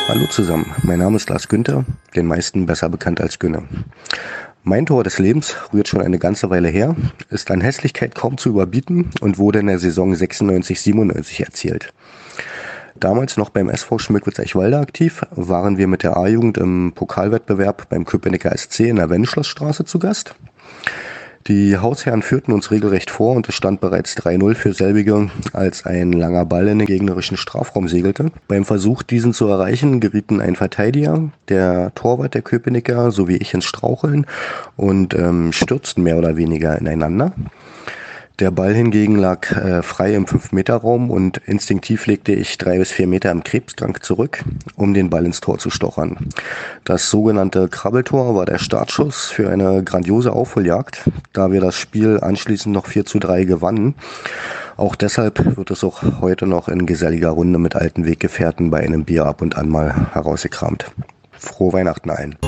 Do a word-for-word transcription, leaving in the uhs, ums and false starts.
Hallo zusammen, mein Name ist Lars Günther, den meisten besser bekannt als Günne. Mein Tor des Lebens rührt schon eine ganze Weile her, ist an Hässlichkeit kaum zu überbieten und wurde in der Saison sechsundneunzig siebenundneunzig erzielt. Damals noch beim S V Schmöckwitz-Eichwalde aktiv, waren wir mit der A-Jugend im Pokalwettbewerb beim Köpenicker S C in der Wendenschlossstraße zu Gast. Die Hausherren führten uns regelrecht vor und es stand bereits drei null für selbige, als ein langer Ball in den gegnerischen Strafraum segelte. Beim Versuch, diesen zu erreichen, gerieten ein Verteidiger, der Torwart der Köpenicker sowie ich ins Straucheln und ähm, stürzten mehr oder weniger ineinander. Der Ball hingegen lag äh, frei im fünf Meter Raum und instinktiv legte ich drei bis vier Meter im Krebsgang zurück, um den Ball ins Tor zu stochern. Das sogenannte Krabbeltor war der Startschuss für eine grandiose Aufholjagd, da wir das Spiel anschließend noch vier zu drei gewannen. Auch deshalb wird es auch heute noch in geselliger Runde mit alten Weggefährten bei einem Bier ab und an mal herausgekramt. Frohe Weihnachten allen!